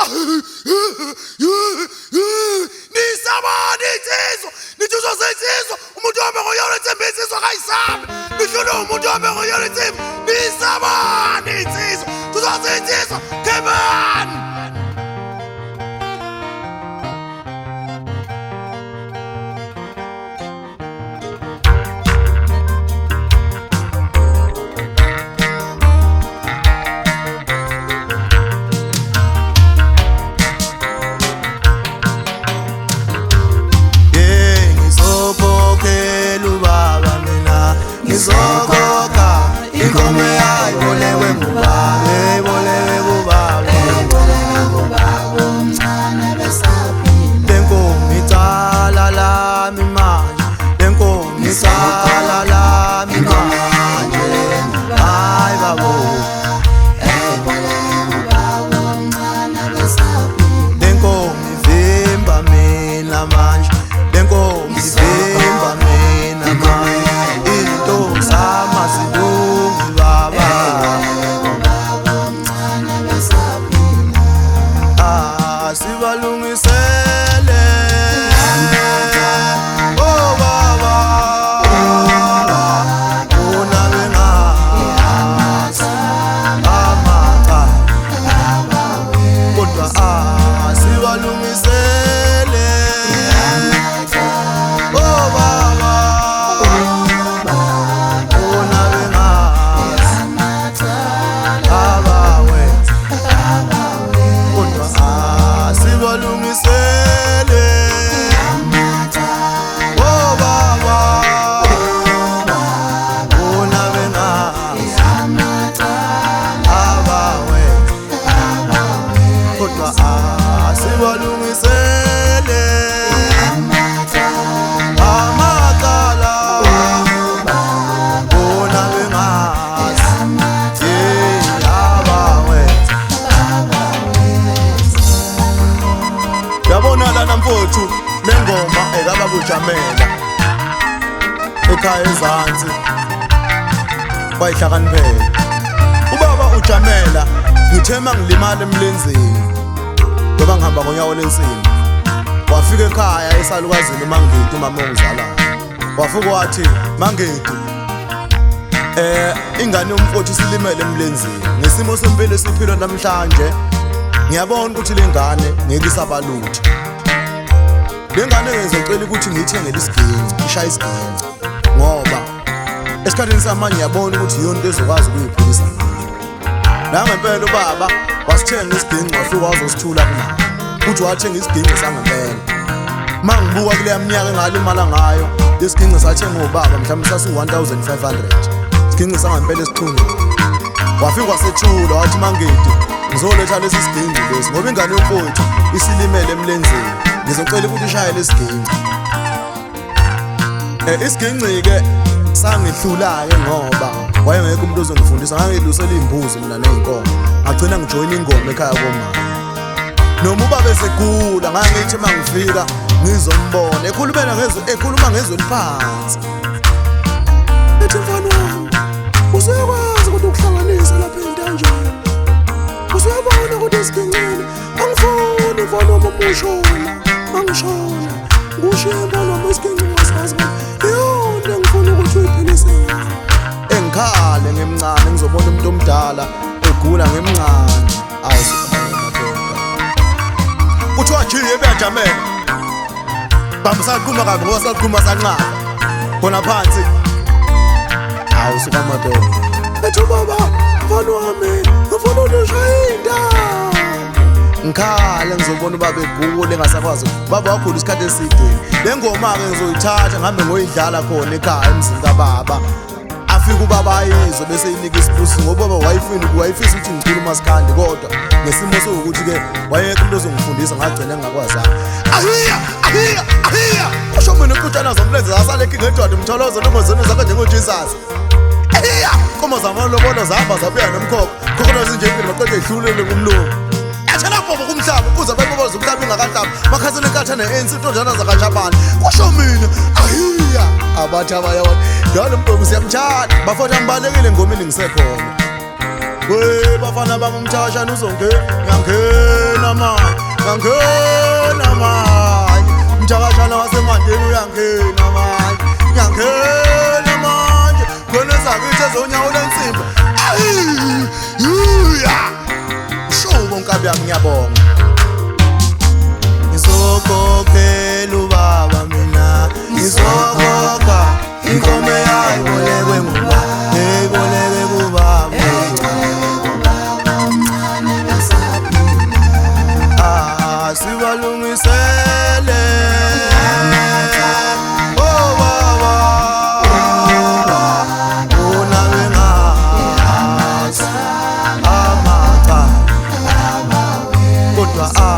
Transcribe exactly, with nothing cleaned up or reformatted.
nisabani insizwa nithi uzosensizwa umuntu wami ngoyona ethemba insizwa kayisabe nihlolo umuntu wami ngoyona ethemba nisabani insizwa uzosensizwa kebani Ngizokhokha inkomo yayibolewe ngubaba eyibolewe ngubaba eyibolewe ngubaba omncane besaphila lenkomo icala lami manje lenkomo icala lami manje hayi babo eyibolewe ngubaba omncane besaphila lenkomo ivimba mina manje lenkomo ivimba mina manje sama sidungi baba ah sibalungisele oh baba una benga amaka kodwa ah sibalungisele oh baba mfowethu lengoma ekaba kujamela ekhaya eZansi bayihlakaniphela ubaba ujamela ngithema ngilimala emlenzeni ngoba ngihamba ngonyawo lensimbi wafika ekhaya esalukazini Mangidi umama ongizalayo wafika wathi Mangidi eh ingane yomfowethu silimele emlenzeni ngesimo sempilo esiphila namhlanje ngiyabona ukuthi lengane ngeke isabaluthe lengane ngizocela ukuthi ngiyithengele isiginci ishaya isiginci ngoba esikhathini samanje yabona ukuthi iyonto ezokwazi ukuyiphilisa la ngempela ubaba wasithenga isiginci wafika wazosithula kunayo uthi wathenga isiginci sangempela mangibuka kule minyaka engalimala ngayo isiginci sathenga ubaba mhlawumbe sasi one thousand five hundred isiginci sangempela esithunga wafika wasethula wathi Mangidi ngizoletha lesi siginci lesi ngoba ingane yomfowethu isilimele emlenzeni ngizocela ukuthi ishaye lesiginci eh isiginci ke sangihlula ke ngoba wayengeke umuntu ozongifundisa ngangilusela imbuzi mina neinkomo ngagcina ngijoyina ingoma ekhaya komama noma ubaba esegula ngangithi mangifika ngizombona ekhulumela ngezwe ekhuluma ngezwe liphansi ethi mfana wami usuyakwazi ukuthi ukuhlanganisa lapha entanjeni usuyabona ukuthi isigincini angifuni mfana wami umushona angishona ngushemba noma isiginci wasazi yonke ngifuna ukuthi uyiphilise engikhale ngemncane ngizobona umuntu omdala egula ngemncane awusikhona kuthiwa jiye ebeyajamela bamsaqhuma kabi ngoba saqhuma sanqaba khona phansi awusuka madoda ethi baba mfana wami ngifuna ushayinda ngikhale ngizobona ubaba egule engasakwazi baba wakhula isikhathi eside lengoma ke ngizoyithatha ngihambe ngoyidlala khona ekhaya emzini kababa afika ubaba ayizwe bese inika isibusi ngoba baba wayifuna ukuwayifisa ukuthi ngikhuluma sikhandi kodwa ngesimo sokuthi ke wayeke umuntu ozongifundisa ngagcina ngingakwazi ahiya ahiya ahiya kusho mina uqutshana zomlenze zasalekhe ngedwadi umtholozo nomozweni zakhe njengoJesus ahiya komo zamalobolo zahamba zabuya nomkhokho khokho zinjengile maqede ehlulele kumlungu athela bobo kumhlaba kuze bayiboboza umhlaba ingakahlaba bakhazele kathana ensi intondana zakaJapani kusho mina ahiya abathi abayona njalo mbongo siyamtshana bafana mbalekile ngomini ngisekhona we bafana bamumthashana uzongena ngiyangena manje ngizwe unyawo lensimbi. Ayi! Yuya! Shubo nkabi yami ngiyabonga. Ngizokhokhela ubaba mina. Ngizokhokha inkomo yayibolekwe ngubaba. Eyiboleke kubaba. Ah, sibalungisele. Oh baba. Bona bengazi. Amaka. Kodwa